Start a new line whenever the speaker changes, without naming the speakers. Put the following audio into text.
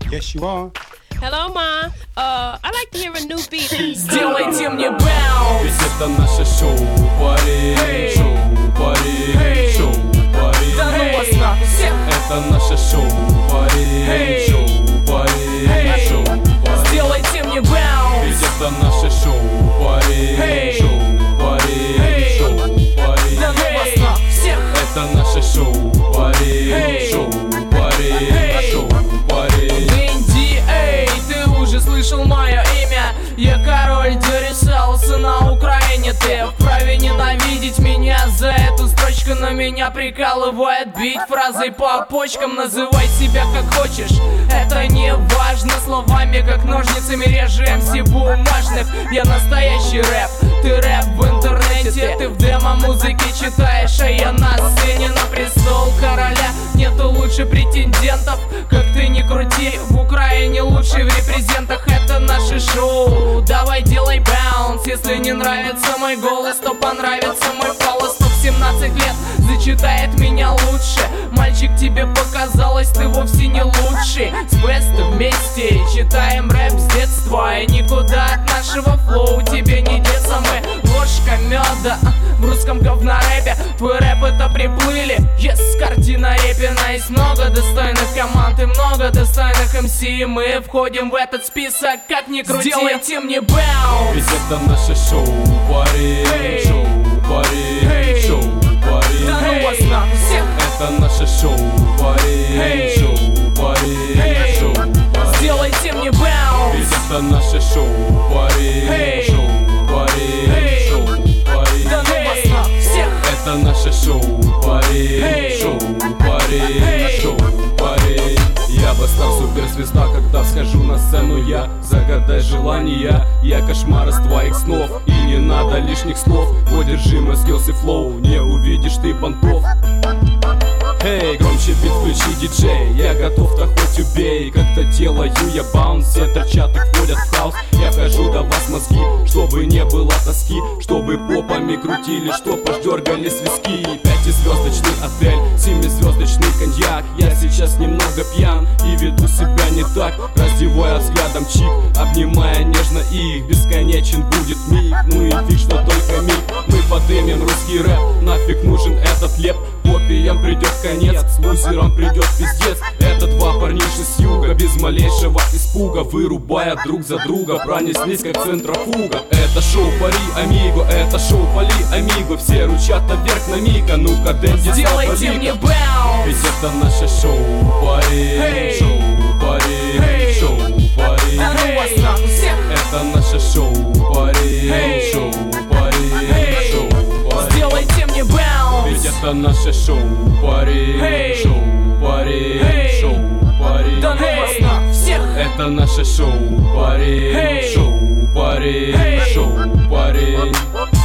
Yes, you are.
Hello, Ma. I'd like to hear a new beat.
Сделайте мне bounce.
Ведь это наше шоу, парень, шоу, парень, шоу, парень.
Да ну вас на всех.
Это наше шоу, парень, шоу, парень, шоу, парень.
Сделайте мне bounce.
Ведь это наше шоу, парень, шоу, парень, шоу, парень.
Да ну вас на всех.
Это наше шоу, парень, шоу, парень, шоу, парень.
Дэнди, эй, ты уже слышал мое имя? Я король Дюрисалса на Украине. Ты вправе ненавидеть меня за эту строчку, но меня прикалывает бить фразой по почкам. Называй себя как хочешь, это не важно. Словами как ножницами режем MC бумажных. Я настоящий рэп, ты рэп в интернете. Ты в демо-музыке читаешь, а я на сцене. На престол короля нету лучше претендентов. Как ты ни крути, в Украине лучший в репрезентах. Это наше шоу, давай делай баунс. Если не нравится мой голос, то понравится мой фалос. Кто в 17 лет зачитает меня лучше. Мальчик, тебе показалось, ты вовсе не лучший. С Бест вместе читаем рэп с детства. И никуда от нашего флоу тебе не деться. Мы ложка меда в русском говнорэпе. Твой рэп это приплыли, yes, картина Репина. Есть много достойных команд и много достойных МС. И мы входим в этот список, как ни крути. Сделайте мне баунс.
Ведь это наше шоу, парень, шоу, парень, шоу, парень.
Да ну вас на всех.
Это наше шоу, парень, шоу, парень, шоу, парень.
Сделайте мне баунс.
Ведь это наше шоу, парень, шоу, парень, шоу, парень.
Да ну вас на всех.
Это наше шоу, парень, шоу, парень, шоу, парень. Я бастар суперзвезда, когда схожу на сцену я. Загадай желания, я кошмар из твоих снов. И не надо лишних слов, подержи мой скиллс и флоу. Не увидишь ты понтов. Эй, громче бит включи, диджей. Я готов-то хоть убей. Когда делаю я баунс, все торчат и входят в хаос. Я вхожу до вас мозги, чтобы не было тоски. Чтобы попами крутили, чтоб аж дергались виски. 5-звездочный отель, 7-звездочный коньяк. Я сейчас немного пьян и веду себя не так. Раздевая взглядом чик, обнимая нежно их. Бесконечен будет миг, ну и фиг, что только миг. Мы подымем русский рэп, нафиг нужен этот леп. Копиям придет конец, с лузером придет пиздец. Это два парниши с юга, без малейшего испуга. Вырубая друг за друга, пронеслись как центрофуга. Это шоу Пари Амиго, это шоу Пали Амиго. Все ручата вверх на миг, а ну-ка Дэнди,
сделайте мне баунс.
ведь это наше шоу, Пари, шоу, Пари, шоу, Пари.
Да ну вас на всех.
Это наше шоу, Пари, шоу, Пари, шоу, Пари.
Сделайте мне баунс.
Ведь это наше шоу, парень, шоу, парень, шоу, парень.
Да ну вас на всех.
Это наше шоу, парень, шоу, парень, шоу, парень.